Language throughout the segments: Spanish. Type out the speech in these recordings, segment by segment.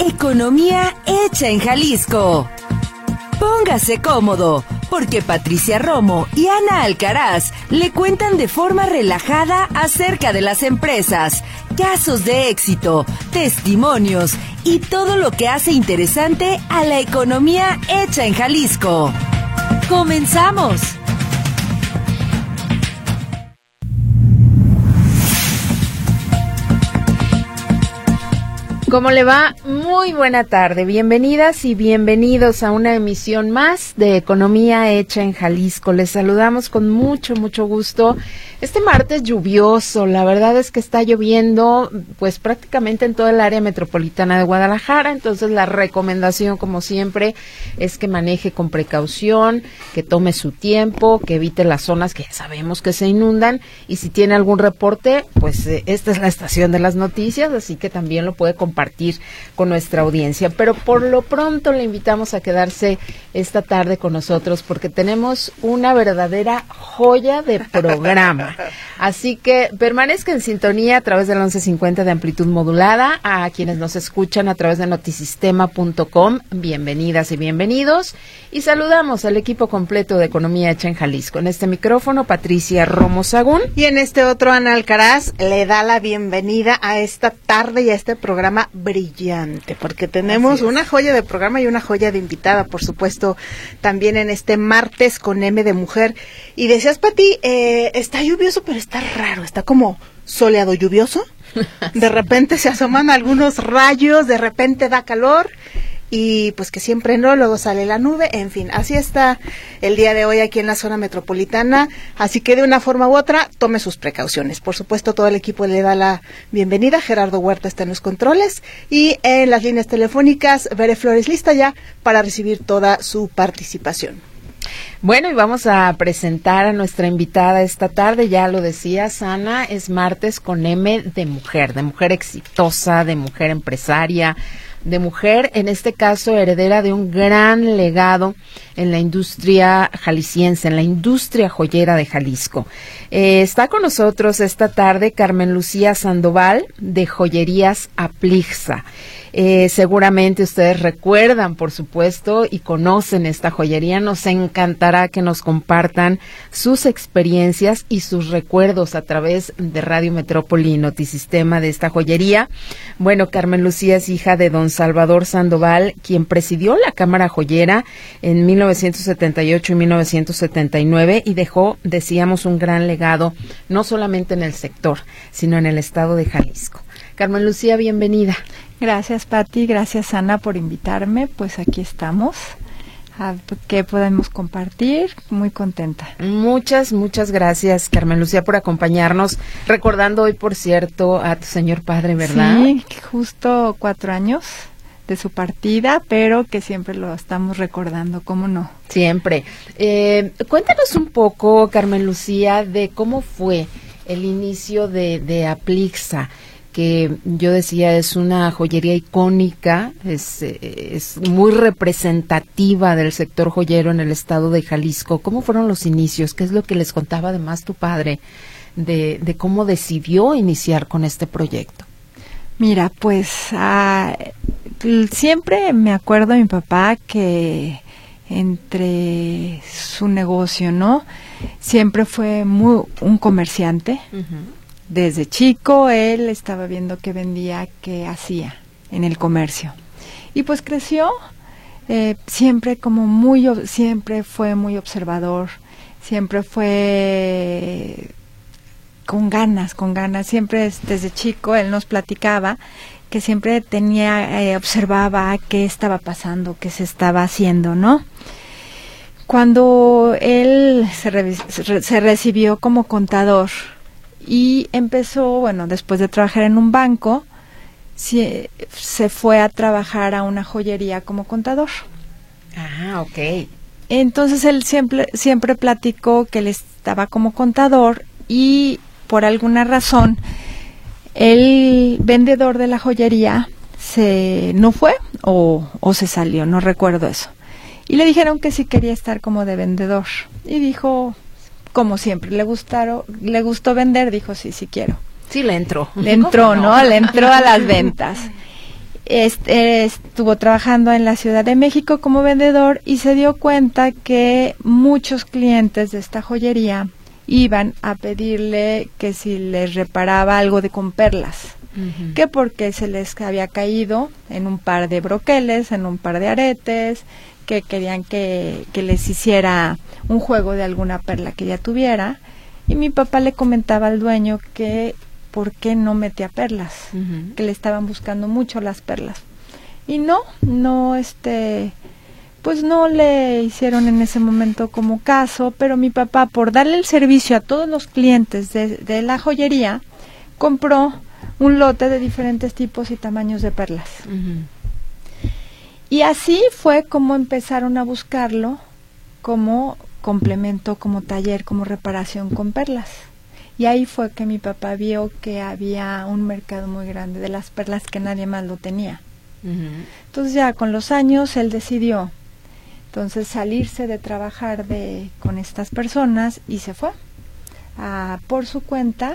Economía hecha en Jalisco. Póngase cómodo, porque Patricia Romo y Ana Alcaraz le cuentan de forma relajada acerca de las empresas, casos de éxito, testimonios y todo lo que hace interesante a la economía hecha en Jalisco. ¡Comenzamos! ¿Cómo le va? Muy buena tarde. Bienvenidas y bienvenidos a una emisión más de Economía Hecha en Jalisco. Les saludamos con mucho gusto. Este martes lluvioso, la verdad es que está lloviendo pues prácticamente en toda el área metropolitana de Guadalajara, entonces la recomendación como siempre es que maneje con precaución, que tome su tiempo, que evite las zonas que ya sabemos que se inundan y si tiene algún reporte, pues esta es la estación de las noticias, así que también lo puede compartir con nuestra audiencia, pero por lo pronto le invitamos a quedarse esta tarde con nosotros porque tenemos una verdadera joya de programa. Así que permanezca en sintonía a través del 1150 de amplitud modulada. A quienes nos escuchan a través de notisistema.com, bienvenidas y bienvenidos. Y saludamos al equipo completo de Economía Hecha en Jalisco. En este micrófono, Patricia Romo Sagún. Y en este otro, Ana Alcaraz, le da la bienvenida a esta tarde y a este programa brillante, porque tenemos una joya de programa y una joya de invitada, por supuesto, también en este martes con M de mujer. Y decías, Pati, está lluvioso, pero está raro, está como soleado lluvioso. De repente se asoman algunos rayos, de repente da calor y pues que siempre no, luego sale la nube, en fin, así está el día de hoy aquí en la zona metropolitana, así que de una forma u otra, tome sus precauciones. Por supuesto, todo el equipo le da la bienvenida, Gerardo Huerta está en los controles y en las líneas telefónicas, Bere Flores lista ya para recibir toda su participación. Bueno, y vamos a presentar a nuestra invitada esta tarde, ya lo decías, Ana, es martes con M de mujer exitosa, de mujer empresaria, de mujer, en este caso, heredera de un gran legado en la industria jalisciense, en la industria joyera de Jalisco. Está con nosotros esta tarde Carmen Lucía Sandoval, de Joyerías Aplixa. Seguramente ustedes recuerdan, por supuesto, y conocen esta joyería. Nos encantará que nos compartan sus experiencias y sus recuerdos a través de Radio Metrópoli y Notisistema de esta joyería. Bueno, Carmen Lucía es hija de don Salvador Sandoval, quien presidió la Cámara Joyera en 1978 y 1979 y dejó, decíamos, un gran legado, no solamente en el sector, sino en el estado de Jalisco. Carmen Lucía, bienvenida. Gracias, Pati, gracias, Ana, por invitarme. Pues aquí estamos. A ¿qué podemos compartir? Muy contenta. Muchas gracias, Carmen Lucía, por acompañarnos. Recordando hoy, por cierto, a tu señor padre, ¿verdad? Sí, justo 4 años de su partida, pero que siempre lo estamos recordando, ¿cómo no? Siempre. Cuéntanos un poco, Carmen Lucía, de cómo fue el inicio de Aplixa, que yo decía es una joyería icónica, es muy representativa del sector joyero en el estado de Jalisco. ¿Cómo fueron los inicios? ¿Qué es lo que les contaba además tu padre de cómo decidió iniciar con este proyecto? Mira, pues siempre me acuerdo de mi papá que entre su negocio, ¿no? Siempre fue un comerciante. Uh-huh. Desde chico él estaba viendo qué vendía, qué hacía en el comercio. Y pues creció, siempre fue muy observador, siempre fue con ganas, siempre desde chico él nos platicaba que siempre observaba qué estaba pasando, qué se estaba haciendo, ¿no? Cuando él se recibió como contador, y empezó, después de trabajar en un banco, se fue a trabajar a una joyería como contador. Ah, ok. Entonces él siempre platicó que él estaba como contador y por alguna razón el vendedor de la joyería no fue o se salió, no recuerdo eso. Y le dijeron que sí quería estar como de vendedor y dijo, como siempre, le gustó vender, dijo sí quiero. Sí, le entró. Le entró, ¿no? Le entró a las ventas. estuvo trabajando en la Ciudad de México como vendedor y se dio cuenta que muchos clientes de esta joyería iban a pedirle que si les reparaba algo con perlas, que porque se les había caído en un par de broqueles, en un par de aretes, que querían que les hiciera un juego de alguna perla que ya tuviera, y mi papá le comentaba al dueño que por qué no metía perlas, que le estaban buscando mucho las perlas, y pues no le hicieron en ese momento como caso, pero mi papá, por darle el servicio a todos los clientes de la joyería, compró un lote de diferentes tipos y tamaños de perlas. Y así fue como empezaron a buscarlo como complemento, como taller, como reparación con perlas. Y ahí fue que mi papá vio que había un mercado muy grande de las perlas que nadie más lo tenía. Entonces ya con los años él decidió entonces salirse de trabajar con estas personas y se fue por su cuenta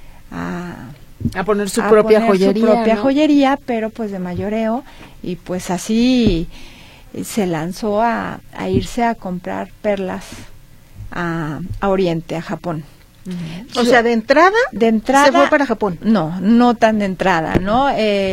a poner su propia joyería, ¿no? Joyería, pero pues de mayoreo, y pues así se lanzó a irse a comprar perlas a Oriente, a Japón. O sea, de entrada se fue para Japón. No tan de entrada, ¿no?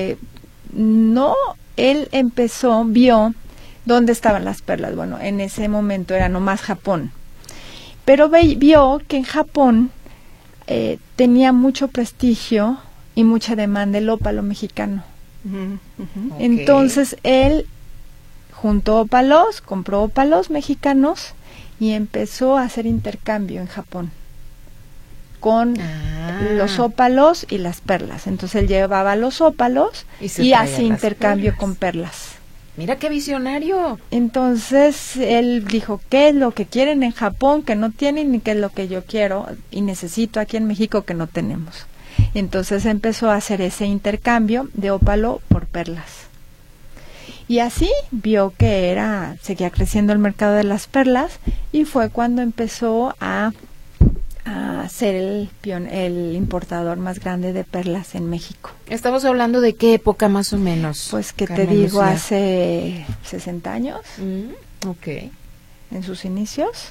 Él vio dónde estaban las perlas. Bueno, en ese momento era nomás Japón, pero vio que en Japón tenía mucho prestigio y mucha demanda el ópalo mexicano. Entonces él juntó ópalos, compró ópalos mexicanos y empezó a hacer intercambio en Japón con los ópalos y las perlas. Entonces él llevaba los ópalos y hacía intercambio con perlas. Mira qué visionario. Entonces él dijo, ¿qué es lo que quieren en Japón que no tienen y qué es lo que yo quiero y necesito aquí en México que no tenemos? Entonces empezó a hacer ese intercambio de ópalo por perlas. Y así vio que seguía creciendo el mercado de las perlas, y fue cuando empezó a ser el importador más grande de perlas en México. ¿Estamos hablando de qué época más o menos? Pues que te digo, hace 60 años. Ok. En sus inicios.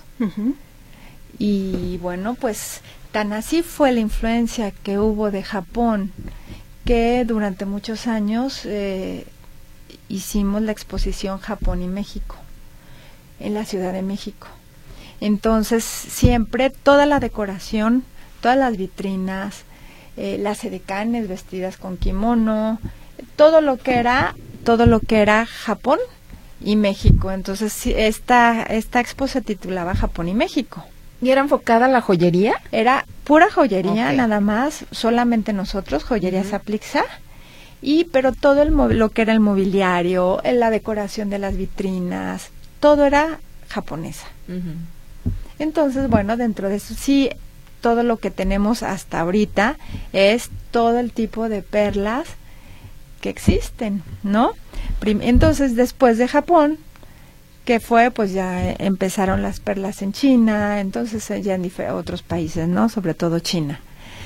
Y bueno, pues tan así fue la influencia que hubo de Japón, que durante muchos años hicimos la exposición Japón y México en la Ciudad de México. Entonces siempre toda la decoración, todas las vitrinas, las edecanes vestidas con kimono, todo lo que era Japón y México. Entonces esta expo se titulaba Japón y México. ¿Y era enfocada a la joyería? Era pura joyería, nada más, solamente nosotros, Joyería Saplixa, pero todo lo que era el mobiliario, la decoración de las vitrinas, todo era japonesa. Entonces, bueno, dentro de eso sí, todo lo que tenemos hasta ahorita es todo el tipo de perlas que existen, ¿no? Entonces, después de Japón, que fue, pues ya empezaron las perlas en China, entonces ya en otros países, ¿no? Sobre todo China.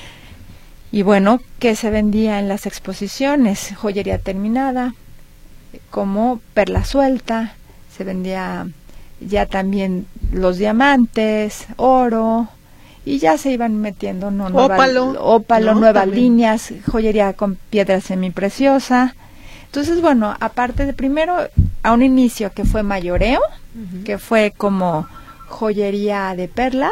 Y bueno, ¿qué se vendía en las exposiciones? Joyería terminada, como perla suelta, se vendía ya también los diamantes, oro, y ya se iban metiendo ópalo, nuevas líneas, joyería con piedra semipreciosa. Entonces, bueno, aparte de primero a un inicio que fue mayoreo, que fue como joyería de perlas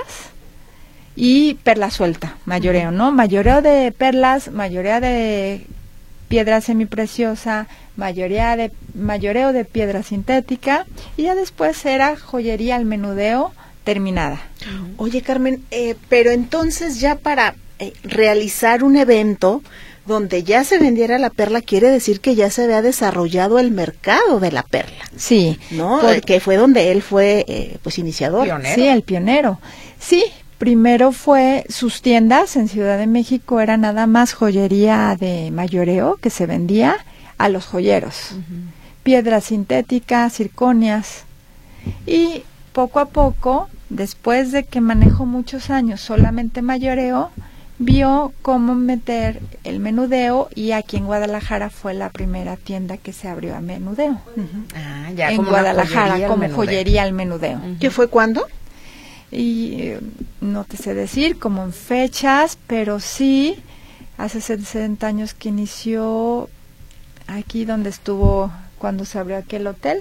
y perla suelta, mayoreo, ¿no? Mayoreo de perlas, mayoreo de piedra semipreciosa, mayoreo de piedra sintética, y ya después era joyería al menudeo terminada. Oye, Carmen, pero entonces ya para realizar un evento donde ya se vendiera la perla, quiere decir que ya se había desarrollado el mercado de la perla. Sí. ¿No? Que fue donde él fue, pues, iniciador. ¿Pionero? Sí, el pionero. Sí, primero sus tiendas en Ciudad de México era nada más joyería de mayoreo que se vendía a los joyeros. Piedras sintéticas, circonias. Y poco a poco, después de que manejó muchos años solamente mayoreo, vio cómo meter el menudeo, y aquí en Guadalajara fue la primera tienda que se abrió a menudeo. Ya, en como Guadalajara, como joyería al menudeo. ¿Qué fue cuándo? Y no te sé decir como en fechas, pero sí, hace 60 años que inició aquí donde estuvo cuando se abrió aquel hotel.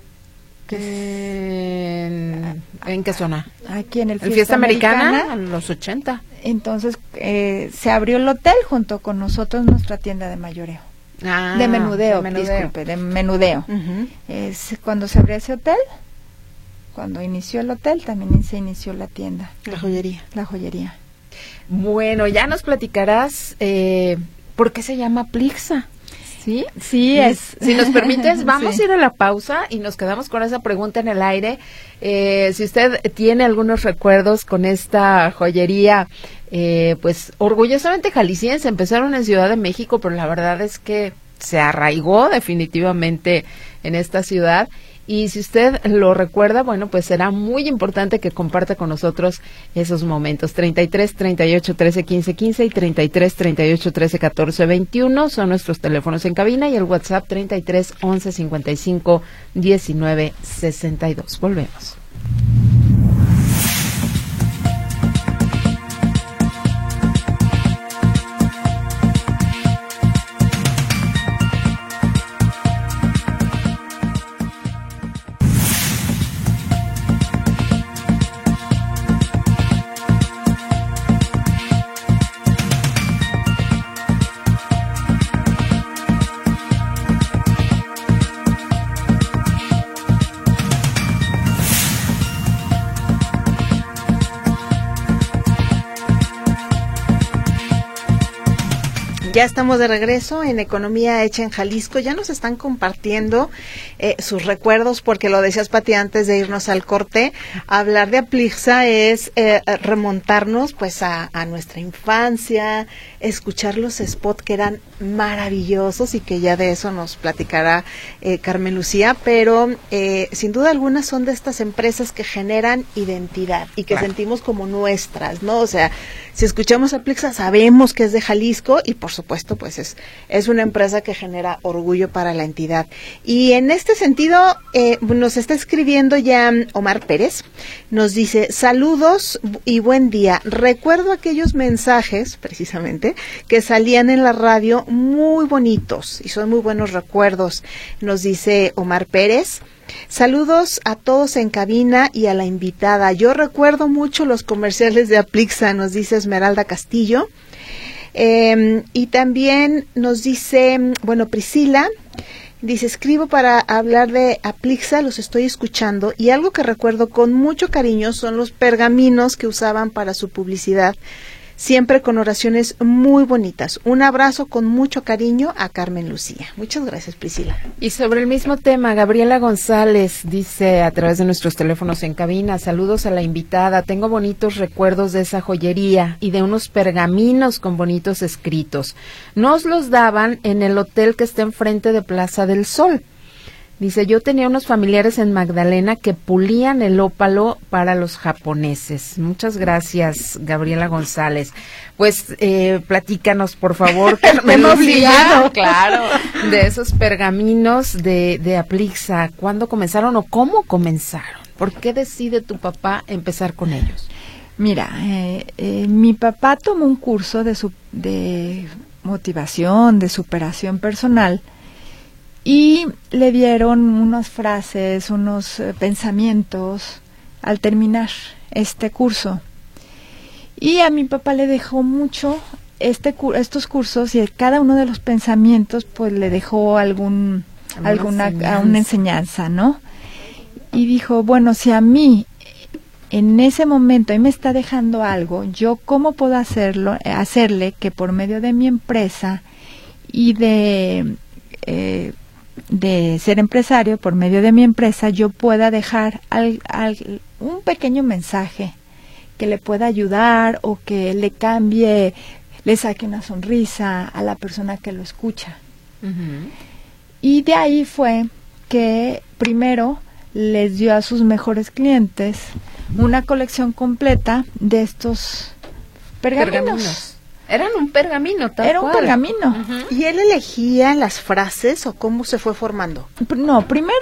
¿En qué zona? Aquí en el Fiesta Americana, en los 80. Entonces se abrió el hotel junto con nosotros, nuestra tienda de mayoreo. De menudeo, disculpe, de menudeo. Es cuando se abrió ese hotel, cuando inició el hotel, también se inició la tienda. La joyería. La joyería. Bueno, ya nos platicarás por qué se llama Aplixa. ¿Sí? Sí, es. Si nos permites, vamos Sí. a ir a la pausa y nos quedamos con esa pregunta en el aire. Si usted tiene algunos recuerdos con esta joyería, pues orgullosamente jalisciense, empezaron en Ciudad de México, pero la verdad es que se arraigó definitivamente en esta ciudad. Y si usted lo recuerda, bueno, pues será muy importante que comparta con nosotros esos momentos. 33 38 13 15 15 y 33 38 13 14 21 son nuestros teléfonos en cabina, y el WhatsApp 33 11 55 19 62. Volvemos. Ya estamos de regreso en Economía Hecha en Jalisco. Ya nos están compartiendo sus recuerdos, porque lo decías, Pati, antes de irnos al corte. Hablar de Aplixa es remontarnos pues a nuestra infancia, escuchar los spots que eran maravillosos y que ya de eso nos platicará Carmen Lucía, pero sin duda alguna son de estas empresas que generan identidad y que sentimos como nuestras, ¿no? O sea, si escuchamos Aplixa sabemos que es de Jalisco y por supuesto pues es una empresa que genera orgullo para la entidad. Y en este sentido nos está escribiendo ya Omar Pérez, nos dice: saludos y buen día, recuerdo aquellos mensajes precisamente que salían en la radio, muy bonitos y son muy buenos recuerdos, nos dice Omar Pérez. Saludos a todos en cabina y a la invitada. Yo recuerdo mucho los comerciales de Aplixa, nos dice Esmeralda Castillo. Y también nos dice, bueno, Priscila, dice: escribo para hablar de Aplixa, los estoy escuchando, y algo que recuerdo con mucho cariño son los pergaminos que usaban para su publicidad, siempre con oraciones muy bonitas. Un abrazo con mucho cariño a Carmen Lucía. Muchas gracias, Priscila. Y sobre el mismo tema, Gabriela González dice a través de nuestros teléfonos en cabina: saludos a la invitada, tengo bonitos recuerdos de esa joyería y de unos pergaminos con bonitos escritos. Nos los daban en el hotel que está enfrente de Plaza del Sol. Dice: yo tenía unos familiares en Magdalena que pulían el ópalo para los japoneses. Muchas gracias, Gabriela González. Pues platícanos, por favor, Carmen Lucía, claro, de esos pergaminos de Aplixa. ¿Cuándo comenzaron o cómo comenzaron? ¿Por qué decide tu papá empezar con ellos? Mira, mi papá tomó un curso de motivación, de superación personal, y le dieron unas frases, unos pensamientos al terminar este curso. Y a mi papá le dejó mucho estos cursos, y cada uno de los pensamientos pues le dejó alguna enseñanza, ¿no? Y dijo: bueno, si a mí en ese momento él me está dejando algo, yo cómo puedo hacerle que por medio de mi empresa y de ser empresario, por medio de mi empresa, yo pueda dejar un pequeño mensaje que le pueda ayudar, o que le cambie, le saque una sonrisa a la persona que lo escucha. Uh-huh. Y de ahí fue que primero les dio a sus mejores clientes una colección completa de estos pergaminos. Eran un pergamino, tal Era cual. un pergamino. ¿Y él elegía las frases o cómo se fue formando? No, primero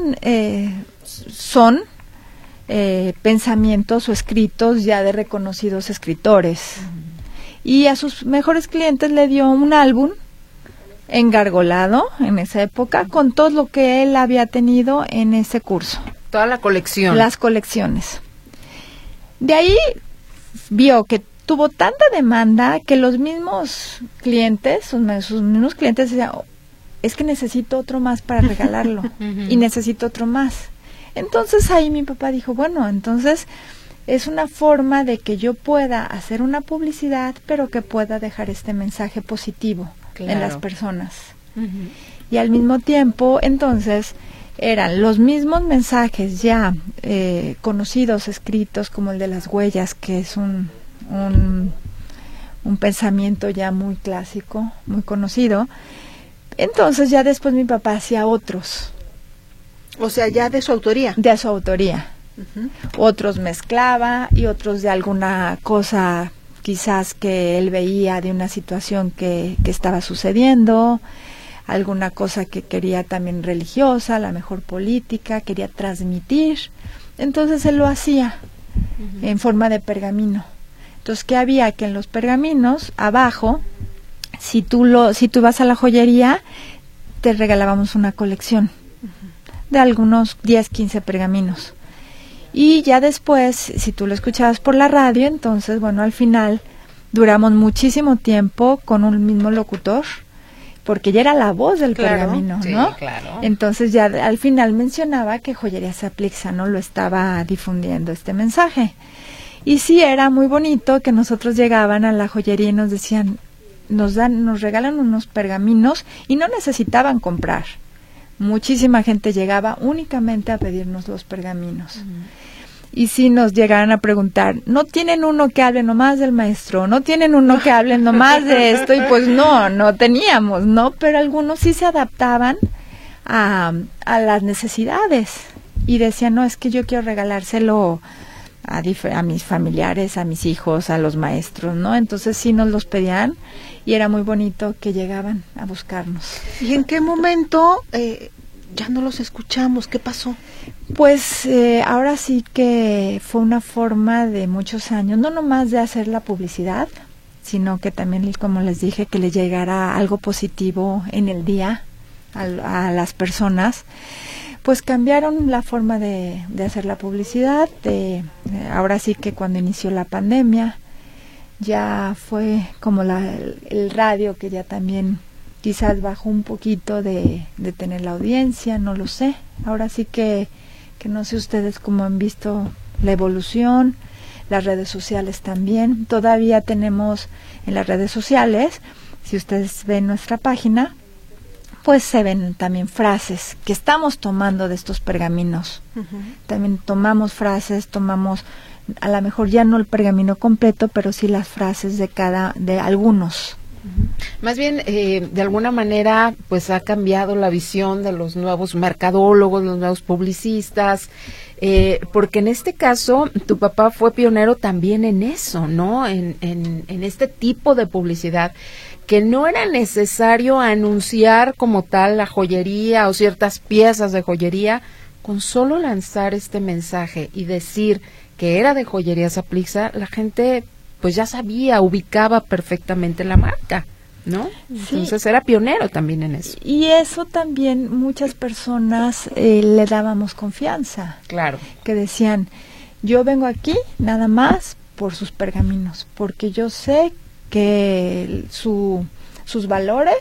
son pensamientos o escritos ya de reconocidos escritores. Y a sus mejores clientes le dio un álbum engargolado en esa época con todo lo que él había tenido en ese curso. Toda la colección. Las colecciones. De ahí vio que tuvo tanta demanda que los mismos clientes, sus mismos clientes decían, es que necesito otro más para regalarlo y necesito otro más. Entonces ahí mi papá dijo, bueno, entonces es una forma de que yo pueda hacer una publicidad, pero que pueda dejar este mensaje positivo en las personas. Y al mismo tiempo, entonces, eran los mismos mensajes ya conocidos, escritos, como el de las huellas, que es un pensamiento ya muy clásico, muy conocido. Entonces ya después mi papá hacía otros. O sea, ya de su autoría. De su autoría. Otros mezclaba y otros de alguna cosa quizás que él veía de una situación que estaba sucediendo, alguna cosa que quería también religiosa, la mejor política, quería transmitir. Entonces él lo hacía en forma de pergamino. Entonces, ¿qué había? Que en los pergaminos, abajo, si tú vas a la joyería, te regalábamos una colección de algunos 10, 15 pergaminos. Y ya después, si tú lo escuchabas por la radio, entonces, bueno, al final duramos muchísimo tiempo con un mismo locutor, porque ya era la voz del pergamino, ¿no? Sí, claro. Entonces ya al final mencionaba que Joyerías Aplixa, ¿no? Lo estaba difundiendo este mensaje. Y sí, era muy bonito que nosotros llegaban a la joyería y nos decían, nos regalan unos pergaminos y no necesitaban comprar. Muchísima gente llegaba únicamente a pedirnos los pergaminos. Y si nos llegaran a preguntar, ¿no tienen uno que hable nomás del maestro? ¿No tienen uno que hable nomás de esto? Y pues no teníamos, ¿no? Pero algunos sí se adaptaban a las necesidades y decían, no, es que yo quiero regalárselo a mis familiares, a mis hijos, a los maestros, ¿no? Entonces sí nos los pedían y era muy bonito que llegaban a buscarnos. ¿Y en qué momento ya no los escuchamos? ¿Qué pasó? Pues ahora sí que fue una forma de muchos años, no nomás de hacer la publicidad, sino que también, como les dije, que le llegara algo positivo en el día a las personas. Pues cambiaron la forma de hacer la publicidad. Ahora sí que cuando inició la pandemia, ya fue como el radio, que ya también quizás bajó un poquito de tener la audiencia, no lo sé. Ahora sí que no sé ustedes cómo han visto la evolución, las redes sociales también. Todavía tenemos en las redes sociales, si ustedes ven nuestra página, pues se ven también frases que estamos tomando de estos pergaminos. También tomamos frases, a lo mejor ya no el pergamino completo, pero sí las frases de algunos. Más bien, de alguna manera, pues ha cambiado la visión de los nuevos mercadólogos, los nuevos publicistas, porque en este caso tu papá fue pionero también en eso, ¿no? En este tipo de publicidad, que no era necesario anunciar como tal la joyería o ciertas piezas de joyería, con solo lanzar este mensaje y decir que era de Joyerías Aplixa, la gente pues ya sabía, ubicaba perfectamente la marca, ¿no? Entonces Sí. era pionero también en eso. Y eso también muchas personas le dábamos confianza, Claro. que decían, yo vengo aquí nada más por sus pergaminos, porque yo sé que sus valores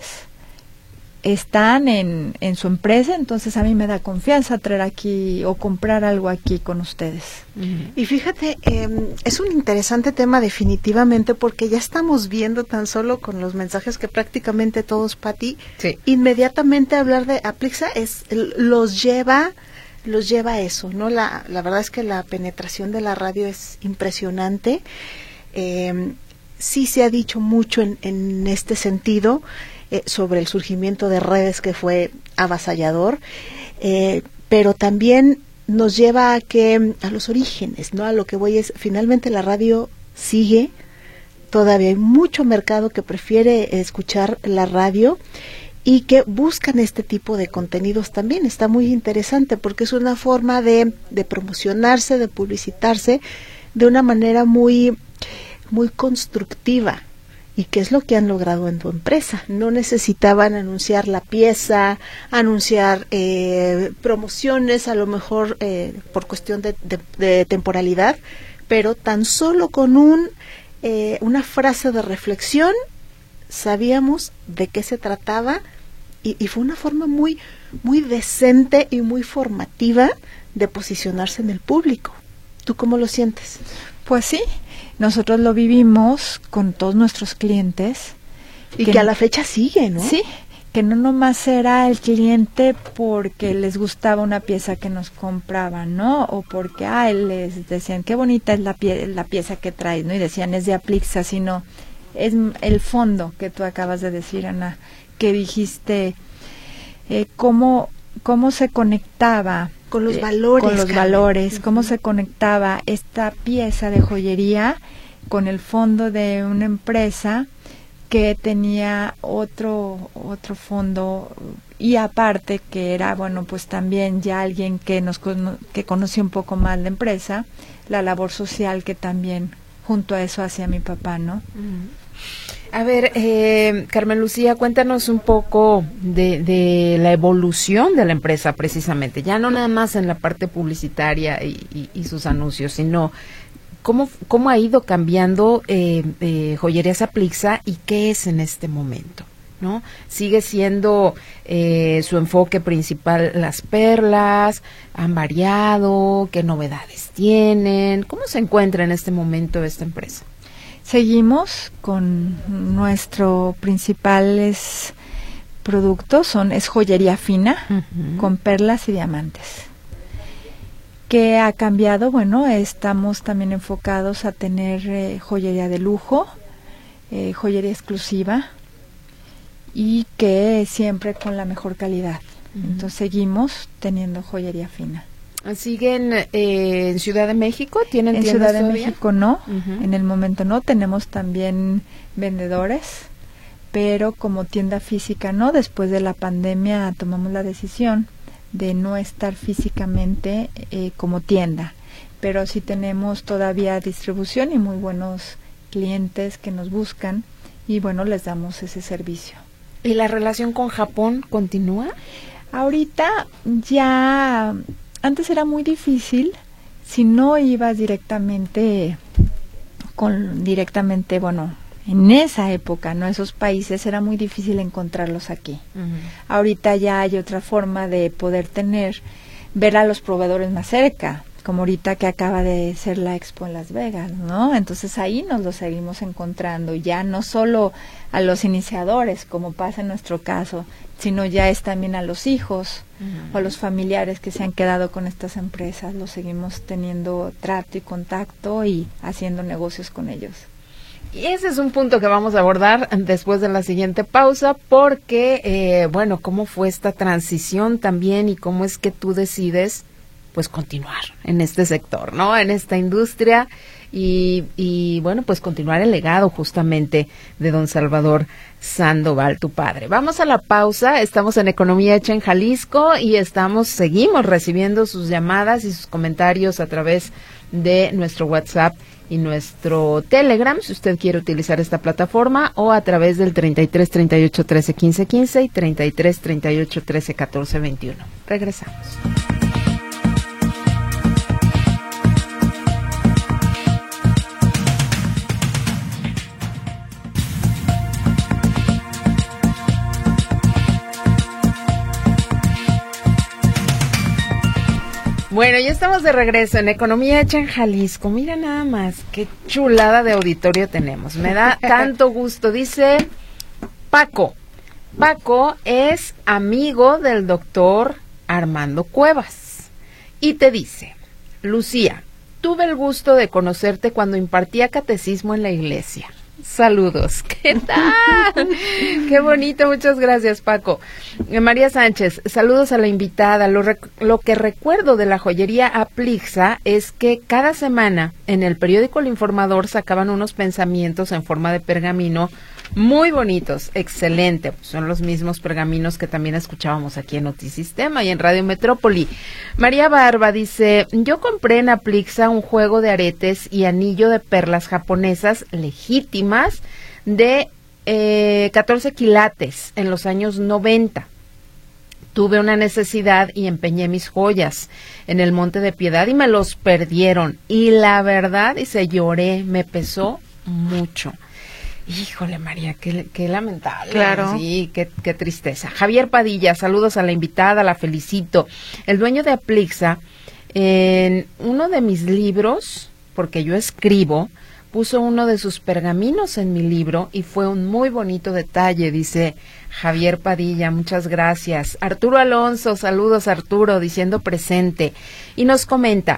están en su empresa, entonces a mí me da confianza traer aquí o comprar algo aquí con ustedes. Y fíjate, es un interesante tema definitivamente, porque ya estamos viendo tan solo con los mensajes que prácticamente todos, Pati, Sí. inmediatamente hablar de Aplixa los lleva a eso, ¿no? La verdad es que la penetración de la radio es impresionante. Sí se ha dicho mucho en este sentido, sobre el surgimiento de redes, que fue avasallador, pero también nos lleva a los orígenes, ¿no? A lo que voy es, finalmente la radio sigue todavía hay mucho mercado que prefiere escuchar la radio y que buscan este tipo de contenidos también. Está muy interesante porque es una forma de promocionarse, de publicitarse de una manera muy, muy constructiva. ¿Y qué es lo que han logrado en tu empresa? No necesitaban anunciar la pieza, anunciar promociones, a lo mejor por cuestión de temporalidad, pero tan solo con una frase de reflexión sabíamos de qué se trataba y fue una forma muy, muy decente y muy formativa de posicionarse en el público. ¿Tú cómo lo sientes? Pues sí, nosotros lo vivimos con todos nuestros clientes. Y que a la fecha sigue, ¿no? Sí, que no nomás era el cliente porque les gustaba una pieza que nos compraban, ¿no? O porque les decían, qué bonita es la pieza que traes, ¿no? Y decían, es de Aplixa, sino es el fondo que tú acabas de decir, Ana, que dijiste, cómo se conectaba con los valores, cómo se conectaba esta pieza de joyería con el fondo de una empresa que tenía otro fondo, y aparte que era, bueno, pues también ya alguien que que conocía un poco más la empresa, la labor social que también junto a eso hacía mi papá, ¿no? A ver, Carmen Lucía, cuéntanos un poco de la evolución de la empresa precisamente, ya no nada más en la parte publicitaria y sus anuncios, sino cómo ha ido cambiando Joyerías Aplixa y qué es en este momento, ¿no? ¿Sigue siendo su enfoque principal las perlas? ¿Han variado? ¿Qué novedades tienen? ¿Cómo se encuentra en este momento esta empresa? Seguimos con nuestro principales productos, es joyería fina, con perlas y diamantes. ¿Qué ha cambiado? Bueno, estamos también enfocados a tener joyería de lujo, joyería exclusiva, y que siempre con la mejor calidad. Entonces seguimos teniendo joyería fina. ¿Siguen en Ciudad de México? ¿Tienen tiendas Ciudad de todavía? México no, en el momento no. Tenemos también vendedores, pero como tienda física no. Después de la pandemia tomamos la decisión de no estar físicamente como tienda, pero sí tenemos todavía distribución y muy buenos clientes que nos buscan y bueno, les damos ese servicio. ¿Y la relación con Japón continúa? Ahorita ya... Antes era muy difícil si no ibas directamente, bueno, en esa época, ¿no? Esos países era muy difícil encontrarlos aquí. Ahorita ya hay otra forma de poder ver a los proveedores más cerca, como ahorita que acaba de ser la Expo en Las Vegas, ¿no? Entonces ahí nos lo seguimos encontrando, ya no solo a los iniciadores, como pasa en nuestro caso, sino ya es también a los hijos o a los familiares que se han quedado con estas empresas, los seguimos teniendo trato y contacto y haciendo negocios con ellos. Y ese es un punto que vamos a abordar después de la siguiente pausa, porque, bueno, ¿cómo fue esta transición también y cómo es que tú decides pues continuar en este sector, ¿no? En esta industria y bueno, pues continuar el legado justamente de don Salvador Sandoval, tu padre. Vamos a la pausa, estamos en Economía Hecha en Jalisco y seguimos recibiendo sus llamadas y sus comentarios a través de nuestro WhatsApp y nuestro Telegram, si usted quiere utilizar esta plataforma, o a través del 33 38 13 15 15 y 33 38 13 14 21. Regresamos. Bueno, ya estamos de regreso en Economía Hecha en Jalisco. Mira nada más, qué chulada de auditorio tenemos. Me da tanto gusto. Dice Paco. Paco es amigo del doctor Armando Cuevas. Y te dice, Lucía, tuve el gusto de conocerte cuando impartía catecismo en la iglesia. Saludos. ¿Qué tal? Qué bonito, muchas gracias, Paco. María Sánchez, saludos a la invitada. Lo que recuerdo de la joyería Aplixa es que cada semana en el periódico El Informador sacaban unos pensamientos en forma de pergamino muy bonitos, excelente. Pues son los mismos pergaminos que también escuchábamos aquí en Notisistema y en Radio Metrópoli. María Barba dice, yo compré en Aplixa un juego de aretes y anillo de perlas japonesas legítimas de 14 quilates en los años 90. Tuve una necesidad y empeñé mis joyas en el Monte de Piedad y me los perdieron. Y la verdad, dice, lloré, me pesó mucho. Híjole, María, qué lamentable. Claro. Sí, qué tristeza. Javier Padilla, saludos a la invitada, la felicito. El dueño de Aplixa, en uno de mis libros, porque yo escribo, puso uno de sus pergaminos en mi libro y fue un muy bonito detalle, dice Javier Padilla, muchas gracias. Arturo Alonso, saludos Arturo, diciendo presente. Y nos comenta,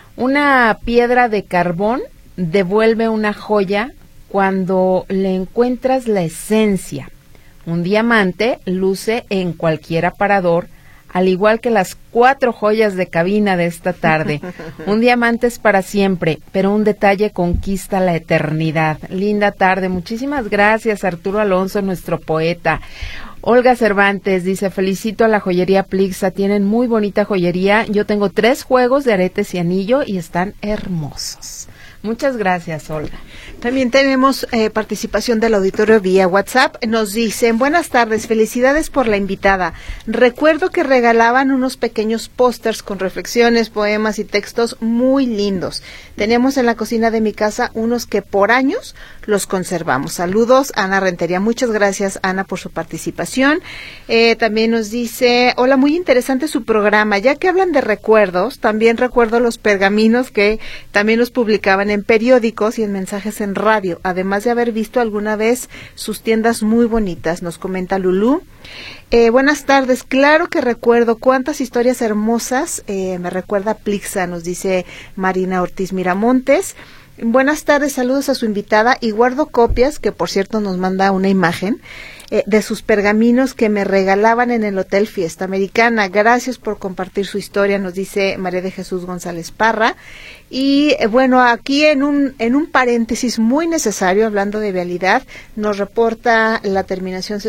una piedra de carbón devuelve una joya cuando le encuentras la esencia. Un diamante luce en cualquier aparador, al igual que las 4 joyas de cabina de esta tarde. Un diamante es para siempre, pero un detalle conquista la eternidad. Linda tarde. Muchísimas gracias, Arturo Alonso, nuestro poeta. Olga Cervantes dice, felicito a la joyería Aplixa, tienen muy bonita joyería. Yo tengo 3 juegos de aretes y anillo y están hermosos. Muchas gracias, Olga. También tenemos participación del auditorio vía WhatsApp. Nos dicen, buenas tardes, felicidades por la invitada. Recuerdo que regalaban unos pequeños pósters con reflexiones, poemas y textos muy lindos. Tenemos en la cocina de mi casa unos que por años los conservamos. Saludos, Ana Rentería. Muchas gracias, Ana, por su participación. También nos dice, hola, muy interesante su programa. Ya que hablan de recuerdos, también recuerdo los pergaminos que también los publicaban en periódicos y en mensajes en radio, además de haber visto alguna vez sus tiendas muy bonitas, nos comenta Lulú. Buenas tardes, claro que recuerdo cuántas historias hermosas, me recuerda Aplixa, nos dice Marina Ortiz Miramontes. Buenas tardes, saludos a su invitada y guardo copias, que por cierto nos manda una imagen, de sus pergaminos que me regalaban en el Hotel Fiesta Americana. Gracias por compartir su historia, nos dice María de Jesús González Parra. Y bueno, aquí en un paréntesis muy necesario, hablando de vialidad, nos reporta la terminación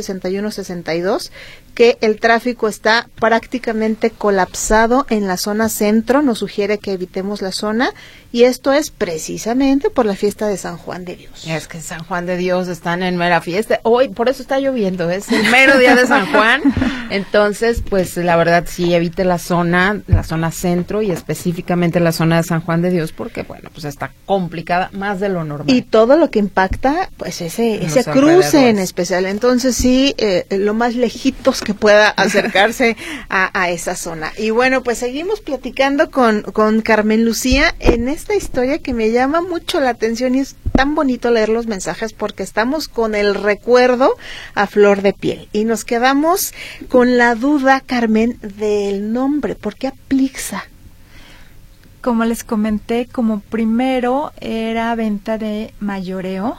6162 que el tráfico está prácticamente colapsado en la zona centro, nos sugiere que evitemos la zona, y esto es precisamente por la fiesta de San Juan de Dios. Es que en San Juan de Dios están en mera fiesta, hoy por eso está lloviendo, es el mero día de San Juan, entonces pues la verdad sí evite la zona centro y específicamente la zona de San Juan de Dios, porque bueno, pues está complicada más de lo normal. Y todo lo que impacta, pues ese cruce en especial, entonces sí, lo más lejitos que pueda acercarse a esa zona. Y bueno, pues seguimos platicando con Carmen Lucía en esta historia que me llama mucho la atención y es tan bonito leer los mensajes porque estamos con el recuerdo a flor de piel y nos quedamos con la duda, Carmen, del nombre. ¿Por qué Aplixa? Como les comenté, como primero era venta de mayoreo,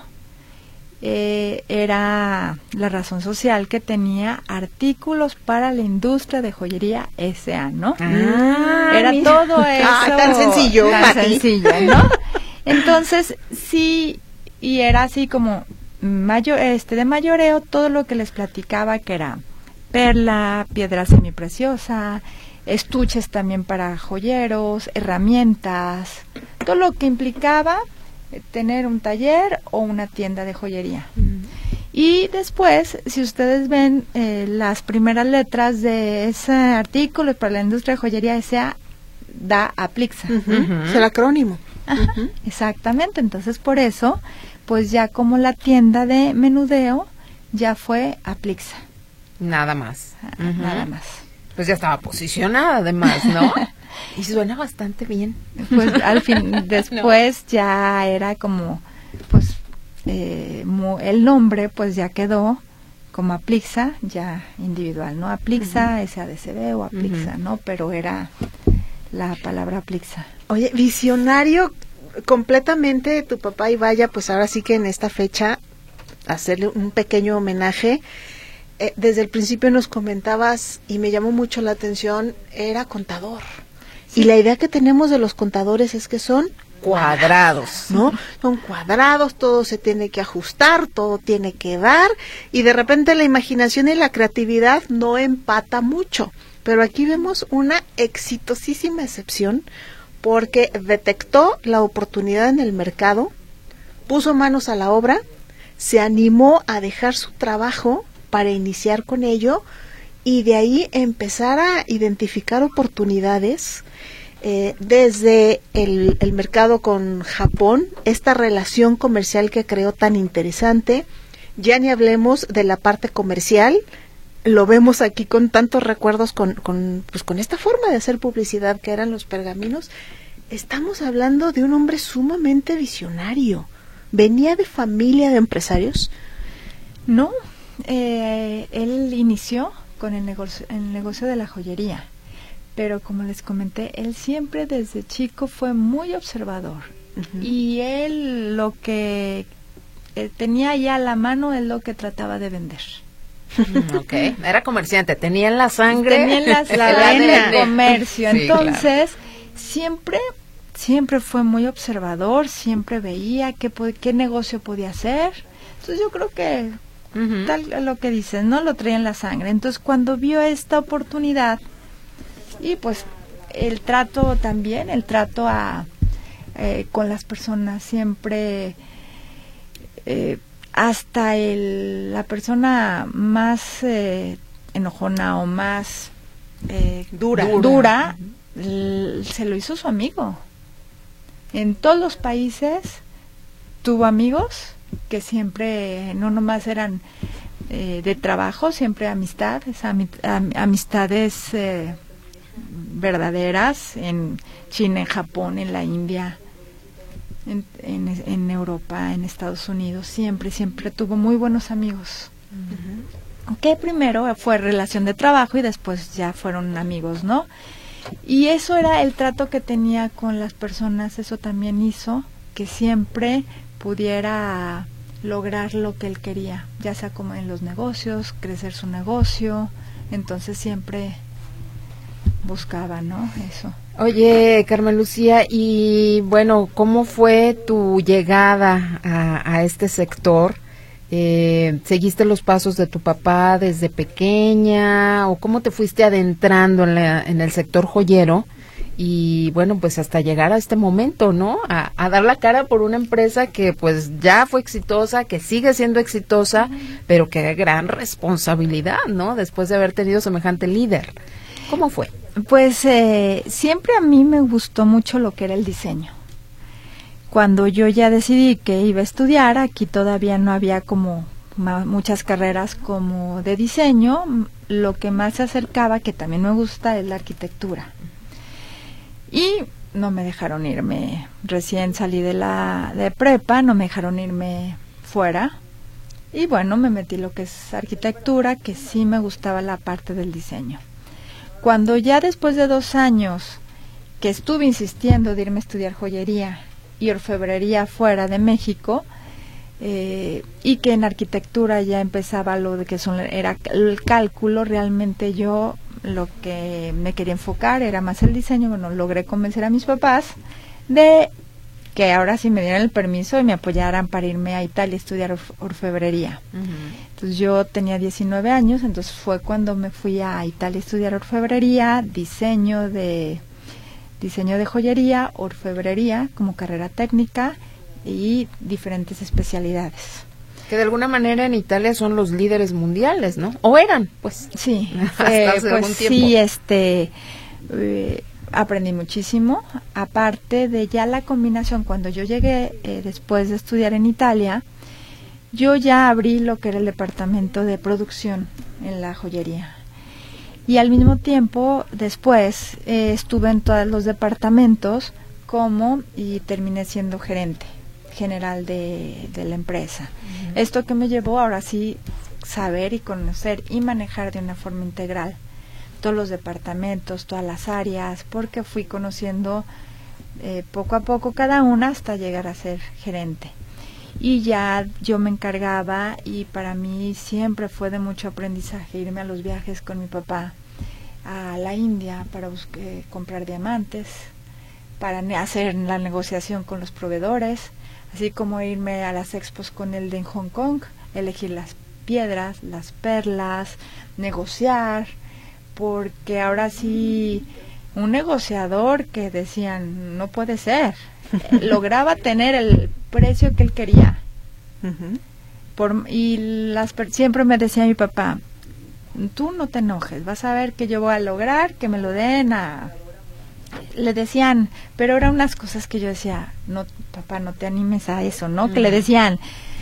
era la razón social que tenía artículos para la industria de joyería S.A., ¿no? Era mira. Todo eso. Tan sencillo. Tan sencillo, ¿no? Entonces, sí, y era así como de mayoreo, todo lo que les platicaba que era perla, piedra semipreciosa, estuches también para joyeros, herramientas, todo lo que implicaba tener un taller o una tienda de joyería. Y después, si ustedes ven las primeras letras de ese artículo para la industria de joyería S.A., da Aplixa. Es el acrónimo. Exactamente, entonces por eso, pues ya como la tienda de menudeo, ya fue Aplixa. Nada más. Nada más. Pues ya estaba posicionada además, ¿no? Y suena bastante bien. Pues al fin, después ya era como, pues, el nombre pues ya quedó como Aplixa, ya individual, ¿no? Aplixa, SADCB o Aplixa, ¿no? Pero era la palabra Aplixa. Oye, visionario, completamente tu papá, y vaya, pues ahora sí que en esta fecha hacerle un pequeño homenaje. Desde el principio nos comentabas, y me llamó mucho la atención, era contador. Sí. Y la idea que tenemos de los contadores es que son cuadrados, ¿no? Son cuadrados, todo se tiene que ajustar, todo tiene que dar, y de repente la imaginación y la creatividad no empata mucho. Pero aquí vemos una exitosísima excepción, porque detectó la oportunidad en el mercado, puso manos a la obra, se animó a dejar su trabajo para iniciar con ello, y de ahí empezar a identificar oportunidades desde el mercado con Japón, esta relación comercial que creó tan interesante. Ya ni hablemos de la parte comercial, lo vemos aquí con tantos recuerdos con esta forma de hacer publicidad que eran los pergaminos. Estamos hablando de un hombre sumamente visionario. ¿Venía de familia de empresarios? No, él inició con el negocio de la joyería, pero como les comenté, él siempre desde chico fue muy observador. Uh-huh. Y él lo que tenía ya a la mano es lo que trataba de vender. Okay. Era comerciante, tenía en la sangre, la vena de comercio. Sí, entonces, claro. siempre fue muy observador, siempre veía qué negocio podía hacer. Entonces yo creo que uh-huh. Tal lo que dices, ¿no? Lo traía en la sangre. Entonces cuando vio esta oportunidad, y pues el trato con las personas siempre, hasta la persona más enojona o más dura se lo hizo su amigo. En todos los países tuvo amigos que siempre no nomás eran de trabajo, siempre amistades verdaderas, en China, en Japón, en la India, en Europa, en Estados Unidos, siempre tuvo muy buenos amigos. Uh-huh. Que primero fue relación de trabajo y después ya fueron amigos, ¿no? Y eso era el trato que tenía con las personas. Eso también hizo que siempre pudiera lograr lo que él quería, ya sea como en los negocios, crecer su negocio. Entonces siempre buscaba, ¿no? Eso. Oye, Carmen Lucía, y bueno, ¿cómo fue tu llegada a este sector? ¿Seguiste los pasos de tu papá desde pequeña o cómo te fuiste adentrando en el sector joyero? Y bueno, pues hasta llegar a este momento, ¿no? A dar la cara por una empresa que pues ya fue exitosa, que sigue siendo exitosa, pero que gran responsabilidad, ¿no? Después de haber tenido semejante líder. ¿Cómo fue? Pues siempre a mí me gustó mucho lo que era el diseño. Cuando yo ya decidí que iba a estudiar, aquí todavía no había como muchas carreras como de diseño. Lo que más se acercaba, que también me gusta, es la arquitectura. Y no me dejaron irme, recién salí de prepa, no me dejaron irme fuera. Y bueno, me metí lo que es arquitectura, que sí me gustaba la parte del diseño. Cuando ya después de 2 años que estuve insistiendo de irme a estudiar joyería y orfebrería fuera de México, y que en arquitectura ya empezaba lo de que era el cálculo, realmente yo lo que me quería enfocar era más el diseño. Bueno, logré convencer a mis papás de que ahora sí me dieran el permiso y me apoyaran para irme a Italia a estudiar orfebrería. Uh-huh. Entonces yo tenía 19 años, entonces fue cuando me fui a Italia a estudiar orfebrería, diseño de joyería, orfebrería como carrera técnica y diferentes especialidades. Que de alguna manera en Italia son los líderes mundiales, ¿no? O eran, pues. Sí, hasta hace algún tiempo. Sí, aprendí muchísimo, aparte de ya la combinación. Cuando yo llegué después de estudiar en Italia, yo ya abrí lo que era el departamento de producción en la joyería. Y al mismo tiempo, después, estuve en todos los departamentos y terminé siendo gerente general de la empresa. Uh-huh. Esto que me llevó ahora sí saber y conocer y manejar de una forma integral todos los departamentos, todas las áreas, porque fui conociendo poco a poco cada una hasta llegar a ser gerente. Y ya yo me encargaba, y para mí siempre fue de mucho aprendizaje irme a los viajes con mi papá a la India para comprar diamantes, para hacer la negociación con los proveedores, así como irme a las expos con él en Hong Kong, elegir las piedras, las perlas, negociar, porque ahora sí, un negociador que decían, no puede ser, lograba tener el precio que él quería. Siempre me decía mi papá, tú no te enojes, vas a ver que yo voy a lograr que me lo den le decían, pero eran unas cosas que yo decía, no, papá, no te animes a eso, ¿no? Que le decían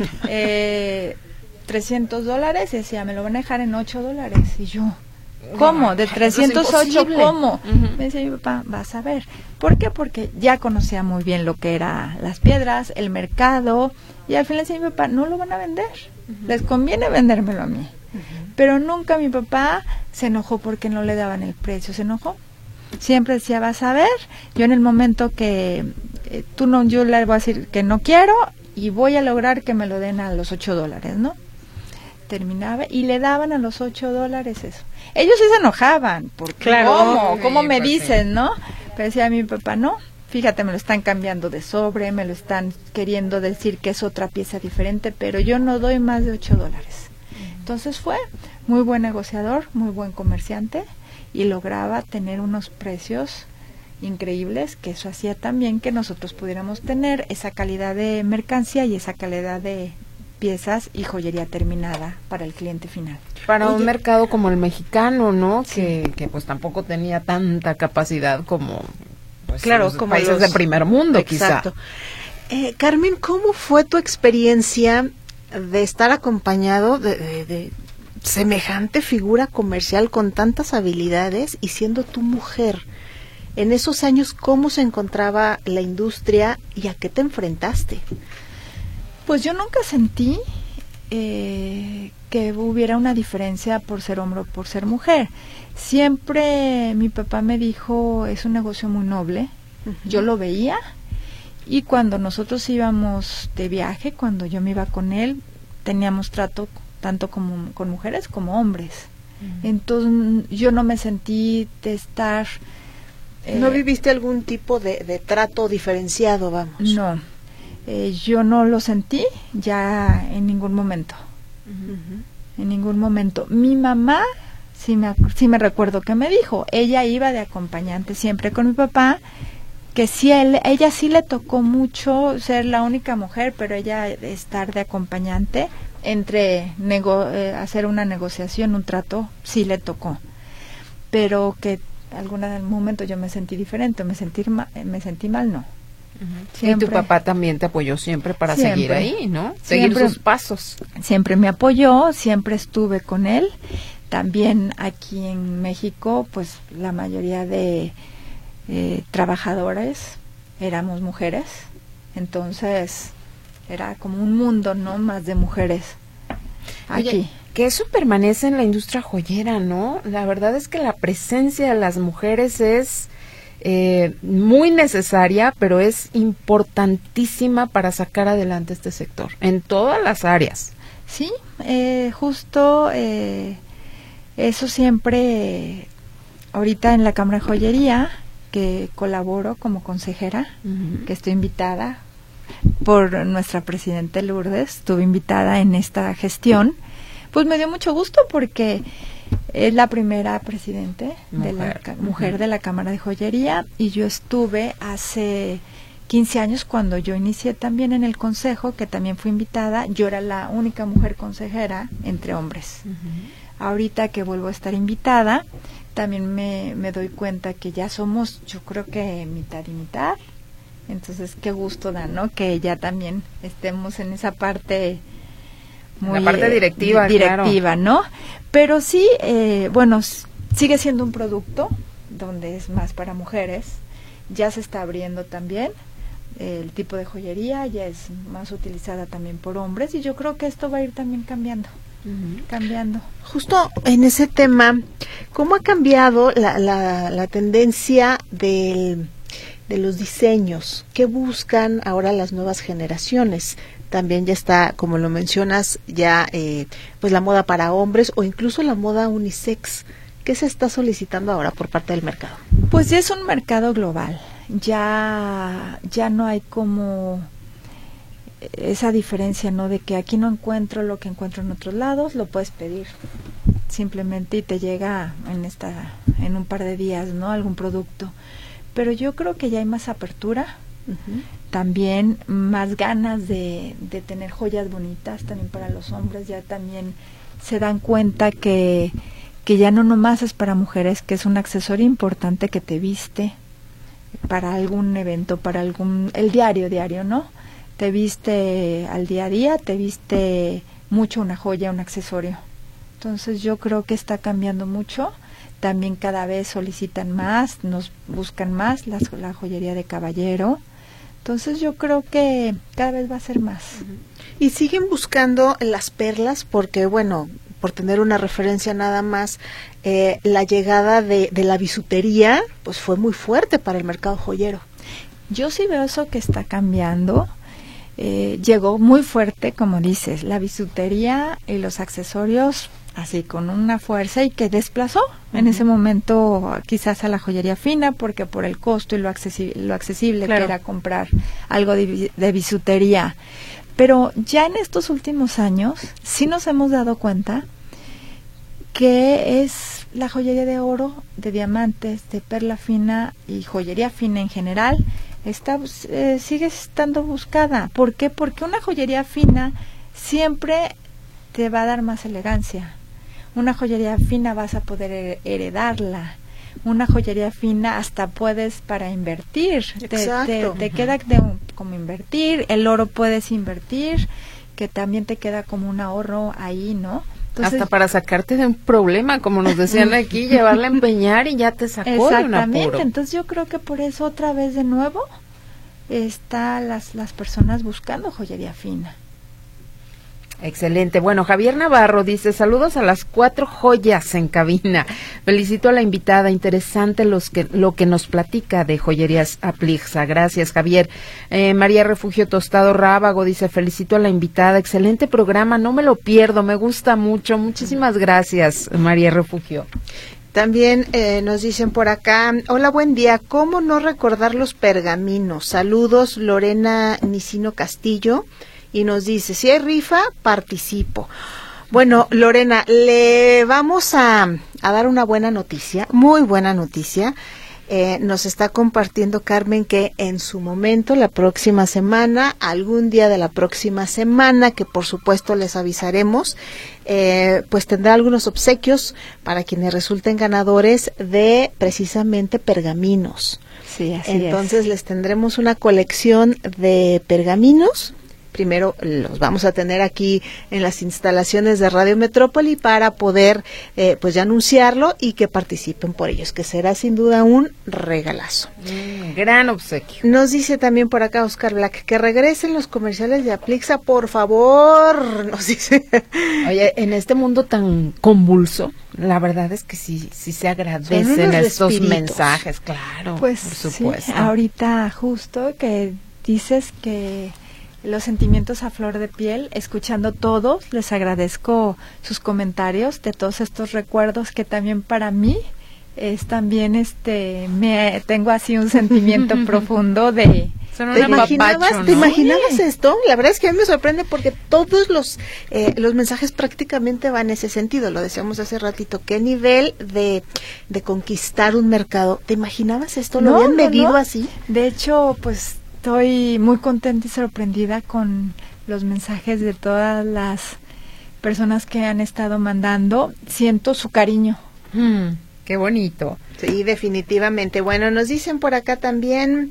$300, y decía, me lo van a dejar en $8, y yo, ¿cómo? ¿De 308 cómo? Me decía mi papá, vas a ver. ¿Por qué? Porque ya conocía muy bien lo que eran las piedras, el mercado, y al final decía mi papá, no lo van a vender, les conviene vendérmelo a mí. Pero nunca mi papá se enojó porque no le daban el precio, se enojó. Siempre decía, vas a ver, yo en el momento que yo le voy a decir que no quiero, y voy a lograr que me lo den a los $8, ¿no? Terminaba y le daban a los $8 eso. Ellos sí se enojaban, porque claro, ¿cómo me dicen, no? Pero decía mi papá, no, fíjate, me lo están cambiando de sobre, me lo están queriendo decir que es otra pieza diferente, pero yo no doy más de $8. Entonces fue muy buen negociador, muy buen comerciante, y lograba tener unos precios increíbles, que eso hacía también que nosotros pudiéramos tener esa calidad de mercancía y esa calidad de piezas y joyería terminada para el cliente final. Para un mercado como el mexicano, ¿no? Sí. Que pues tampoco tenía tanta capacidad como, pues, claro, como países de primer mundo. Exacto. Quizá. Carmen, ¿cómo fue tu experiencia de estar acompañado de semejante figura comercial con tantas habilidades y siendo tu mujer? En esos años, ¿cómo se encontraba la industria y a qué te enfrentaste? Pues yo nunca sentí que hubiera una diferencia por ser hombre o por ser mujer. Siempre mi papá me dijo, es un negocio muy noble. Yo lo veía, y cuando nosotros íbamos de viaje, cuando yo me iba con él, teníamos trato tanto como con mujeres como hombres. Entonces yo no me sentí de estar... ¿No viviste algún tipo de trato diferenciado, vamos? No, yo no lo sentí ya en ningún momento. En ningún momento. Mi mamá, sí me recuerdo que me dijo, ella iba de acompañante siempre con mi papá, que sí, ella sí le tocó mucho ser la única mujer, pero ella estar de acompañante entre hacer una negociación, un trato, sí le tocó. Pero que algún momento yo me sentí diferente, me sentí mal, no. Siempre. Y tu papá también te apoyó siempre para seguir ahí, ¿no? Seguir sus pasos. Siempre me apoyó, siempre estuve con él. También aquí en México, pues la mayoría de trabajadores éramos mujeres, entonces era como un mundo, ¿no? Más de mujeres aquí. Oye, que eso permanece en la industria joyera, ¿no? La verdad es que la presencia de las mujeres es muy necesaria, pero es importantísima para sacar adelante este sector, en todas las áreas. Sí, justo eso siempre, ahorita en la Cámara de Joyería, que colaboro como consejera, que estoy invitada por nuestra presidenta Lourdes, estuve invitada en esta gestión, pues me dio mucho gusto porque es la primera presidente mujer de la Cámara de Joyería, y yo estuve hace 15 años cuando yo inicié también en el consejo, que también fui invitada, yo era la única mujer consejera entre hombres. Ahorita que vuelvo a estar invitada, también me doy cuenta que ya somos, yo creo que mitad y mitad, entonces qué gusto da, ¿no? Que ya también estemos en esa parte muy... La parte directiva, claro, ¿no? Pero sí, bueno, sigue siendo un producto donde es más para mujeres, ya se está abriendo también, el tipo de joyería ya es más utilizada también por hombres, y yo creo que esto va a ir también cambiando. Justo en ese tema, ¿cómo ha cambiado la tendencia del los diseños. ¿Qué buscan ahora las nuevas generaciones? También ya está, como lo mencionas, ya pues la moda para hombres o incluso la moda unisex. ¿Qué se está solicitando ahora por parte del mercado? Pues ya es un mercado global. Ya no hay como esa diferencia, ¿no? De que aquí no encuentro lo que encuentro en otros lados, lo puedes pedir simplemente y te llega en un par de días, ¿no? Algún producto. Pero yo creo que ya hay más apertura, también más ganas de tener joyas bonitas también para los hombres. Ya también se dan cuenta que ya no nomás es para mujeres, que es un accesorio importante que te viste para algún evento, para el diario, ¿no? Te viste al día a día, te viste mucho una joya, un accesorio. Entonces yo creo que está cambiando mucho. También cada vez solicitan más, nos buscan más la joyería de caballero. Entonces yo creo que cada vez va a ser más. Y siguen buscando las perlas porque, bueno, por tener una referencia nada más, la llegada de la bisutería pues fue muy fuerte para el mercado joyero. Yo sí veo eso que está cambiando. Llegó muy fuerte, como dices, la bisutería y los accesorios así con una fuerza, y que desplazó en ese momento quizás a la joyería fina, porque por el costo y lo accesible claro, que era comprar algo de bisutería. Pero ya en estos últimos años sí nos hemos dado cuenta que es la joyería de oro, de diamantes, de perla fina y joyería fina en general sigue estando buscada. ¿Por qué? Porque una joyería fina siempre te va a dar más elegancia. Una joyería fina vas a poder heredarla. Una joyería fina hasta puedes para invertir. Te queda como invertir. El oro puedes invertir, que también te queda como un ahorro ahí, ¿no? Entonces, hasta para sacarte de un problema, como nos decían aquí, llevarla a empeñar y ya te sacó de un apuro. Exactamente, entonces yo creo que por eso otra vez de nuevo está las personas buscando joyería fina. Excelente. Bueno, Javier Navarro dice, saludos a las 4 joyas en cabina. Felicito a la invitada, interesante lo que nos platica de joyerías Aplixa. Gracias, Javier. María Refugio Tostado Rábago dice, felicito a la invitada, excelente programa, no me lo pierdo, me gusta mucho. Muchísimas gracias, María Refugio. También nos dicen por acá, hola, buen día, ¿cómo no recordar los pergaminos? Saludos, Lorena Nicino Castillo. Y nos dice, si hay rifa, participo. Bueno, Lorena, le vamos a dar una buena noticia, muy buena noticia. Nos está compartiendo Carmen que en su momento, la próxima semana, algún día de la próxima semana, que por supuesto les avisaremos, pues tendrá algunos obsequios para quienes resulten ganadores de precisamente pergaminos. Sí, así Entonces les tendremos una colección de pergaminos. Primero los vamos a tener aquí en las instalaciones de Radio Metrópoli para poder pues ya anunciarlo y que participen por ellos, que será sin duda un regalazo. Gran obsequio. Nos dice también por acá Oscar Black que regresen los comerciales de Aplixa, por favor, nos dice. Oye, en este mundo tan convulso, la verdad es que sí se agradecen estos mensajes, claro, pues, por supuesto. Sí, ahorita justo que dices que los sentimientos a flor de piel, escuchando todos, les agradezco sus comentarios de todos estos recuerdos que también para mí es también tengo así un sentimiento profundo de ¿Te imaginabas esto? La verdad es que a mí me sorprende porque todos los mensajes prácticamente van en ese sentido, lo decíamos hace ratito, qué nivel de conquistar un mercado. ¿Te imaginabas esto? ¿Lo habían medido así? De hecho, pues estoy muy contenta y sorprendida con los mensajes de todas las personas que han estado mandando. Siento su cariño. Qué bonito. Sí, definitivamente. Bueno, nos dicen por acá también,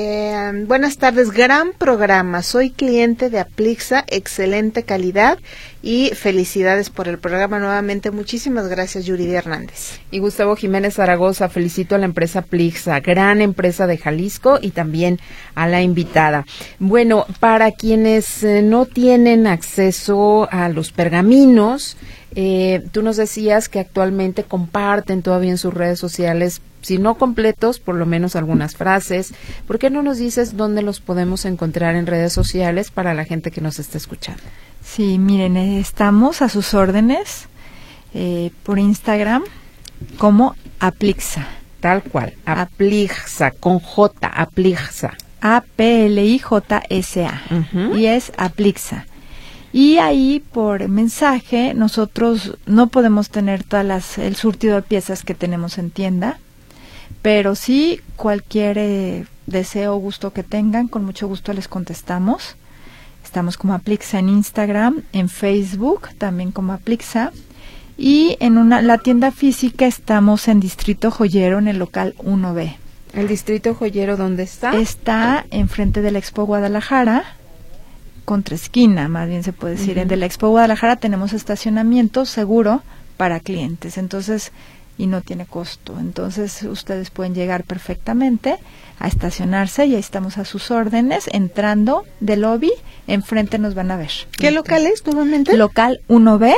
buenas tardes, gran programa. Soy cliente de Aplixa, excelente calidad y felicidades por el programa nuevamente. Muchísimas gracias, Yuridia Hernández. Y Gustavo Jiménez Zaragoza, felicito a la empresa Plixa, gran empresa de Jalisco, y también a la invitada. Bueno, para quienes no tienen acceso a los pergaminos, tú nos decías que actualmente comparten todavía en sus redes sociales, si no completos, por lo menos algunas frases. ¿Por qué no nos dices dónde los podemos encontrar en redes sociales para la gente que nos está escuchando? Sí, miren, estamos a sus órdenes por Instagram como Aplixa. Tal cual, Aplixa, con J, Aplixa. A-P-L-I-J-S-A. Y es Aplixa. Y ahí por mensaje nosotros no podemos tener el surtido de piezas que tenemos en tienda, pero sí cualquier deseo o gusto que tengan, con mucho gusto les contestamos. Estamos como Aplixa en Instagram, en Facebook también como Aplixa, y en la tienda física estamos en Distrito Joyero, en el local 1B. ¿El Distrito Joyero dónde está? Está enfrente de la Expo Guadalajara, contraesquina, más bien se puede decir. De la Expo Guadalajara tenemos estacionamiento seguro para clientes, entonces, y no tiene costo. Entonces, ustedes pueden llegar perfectamente a estacionarse y ahí estamos a sus órdenes. Entrando del lobby, enfrente nos van a ver. ¿Qué local es nuevamente? Local 1B.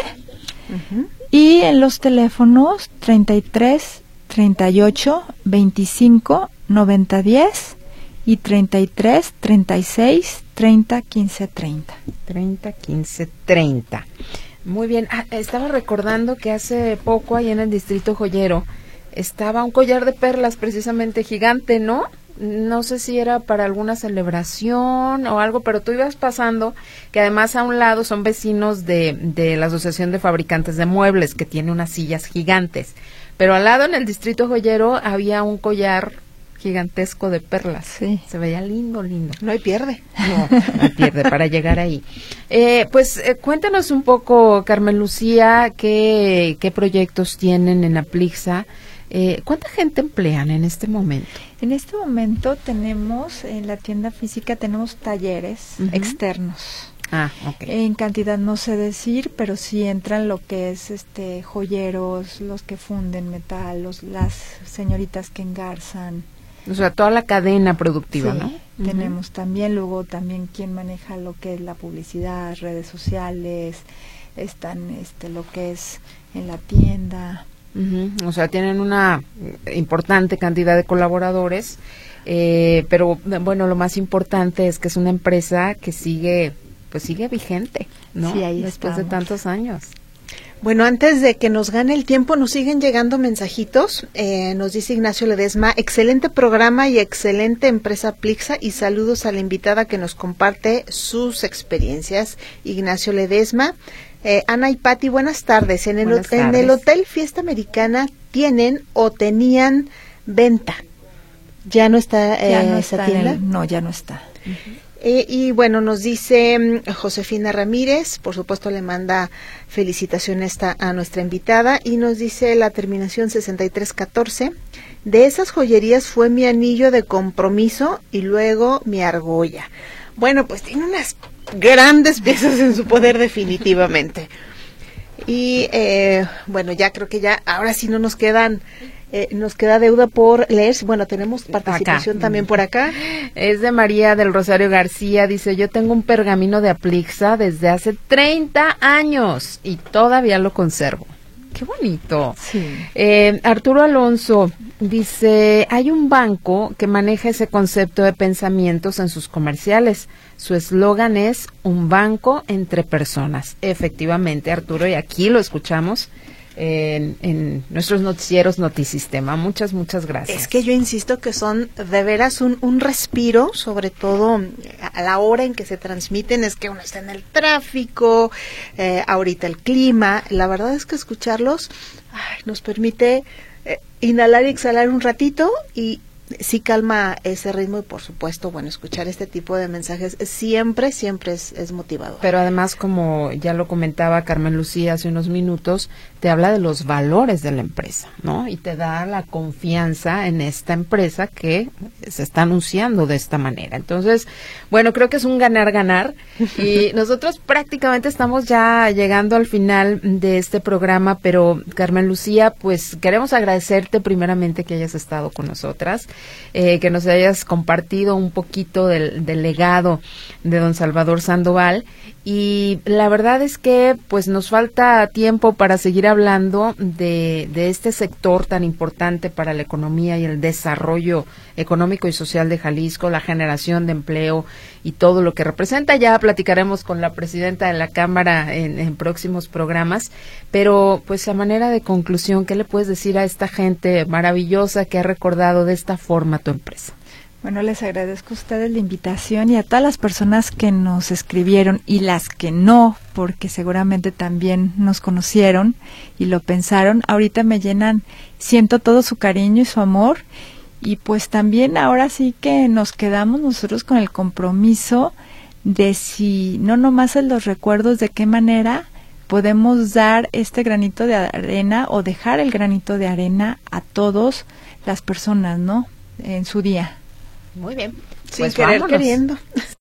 Y en los teléfonos 33 38 25 90 10 y 33 36 30 15 30. 30 15 30. Muy bien. Estaba recordando que hace poco ahí en el Distrito Joyero estaba un collar de perlas precisamente gigante, ¿no? No sé si era para alguna celebración o algo, pero tú ibas pasando, que además a un lado son vecinos de la Asociación de Fabricantes de Muebles, que tiene unas sillas gigantes, pero al lado en el Distrito Joyero había un collar gigantesco de perlas. Sí. Se veía lindo. No hay pierde. No hay pierde para llegar ahí. Cuéntanos un poco, Carmen Lucía, qué proyectos tienen en Aplixa. ¿Cuánta gente emplean en este momento? En este momento tenemos, en la tienda física, tenemos talleres externos. Okay. En cantidad no sé decir, pero sí entran lo que es joyeros, los que funden metal, las señoritas que engarzan. O sea, toda la cadena productiva, sí, ¿no? Tenemos también, luego también quien maneja lo que es la publicidad, redes sociales, están lo que es en la tienda. O sea, tienen una importante cantidad de colaboradores, pero bueno, lo más importante es que es una empresa que sigue vigente, ¿no? Sí, ahí después estamos. de tantos años. Bueno, antes de que nos gane el tiempo, nos siguen llegando mensajitos. Nos dice Ignacio Ledesma, excelente programa y excelente empresa Aplixa, y saludos a la invitada que nos comparte sus experiencias. Ignacio Ledesma. Ana y Pati, buenas tardes. En el Hotel Fiesta Americana tienen o tenían venta. ¿Ya no está esa tienda? No, ya no está. Y bueno, nos dice Josefina Ramírez, por supuesto le manda felicitaciones a nuestra invitada, y nos dice la terminación 6314, de esas joyerías fue mi anillo de compromiso y luego mi argolla. Bueno, pues tiene unas grandes piezas en su poder definitivamente. Y bueno, ya creo que ahora sí no nos queda deuda por leer. Bueno, tenemos participación también por acá. Es de María del Rosario García, dice, yo tengo un pergamino de Aplixa desde hace 30 años y todavía lo conservo. Qué bonito. Sí. Arturo Alonso dice, hay un banco que maneja ese concepto de pensamientos en sus comerciales. Su eslogan es un banco entre personas. Efectivamente, Arturo, y aquí lo escuchamos en nuestros noticieros Notisistema. Muchas gracias. Es que yo insisto que son de veras un respiro, sobre todo a la hora en que se transmiten, es que uno está en el tráfico, ahorita el clima. La verdad es que escucharlos nos permite inhalar y exhalar un ratito y sí calma ese ritmo y por supuesto, bueno, escuchar este tipo de mensajes siempre es motivador. Pero además, como ya lo comentaba Carmen Lucía hace unos minutos, te habla de los valores de la empresa, ¿no? Y te da la confianza en esta empresa que se está anunciando de esta manera. Entonces, bueno, creo que es un ganar-ganar y nosotros prácticamente estamos ya llegando al final de este programa, pero Carmen Lucía, pues queremos agradecerte primeramente que hayas estado con nosotras, que nos hayas compartido un poquito del legado de don Salvador Sandoval, y la verdad es que pues nos falta tiempo para seguir hablando de este sector tan importante para la economía y el desarrollo económico y social de Jalisco, la generación de empleo y todo lo que representa. Ya platicaremos con la presidenta de la Cámara en próximos programas, pero pues a manera de conclusión, ¿qué le puedes decir a esta gente maravillosa que ha recordado de esta forma tu empresa? Bueno, les agradezco a ustedes la invitación y a todas las personas que nos escribieron y las que no, porque seguramente también nos conocieron y lo pensaron. Ahorita me llenan, siento todo su cariño y su amor, y pues también ahora sí que nos quedamos nosotros con el compromiso de, si no nomás en los recuerdos, de qué manera podemos dar este granito de arena o dejar el granito de arena a todas las personas, ¿no? En su día. Muy bien. Sin Pues querer vámonos. queriendo.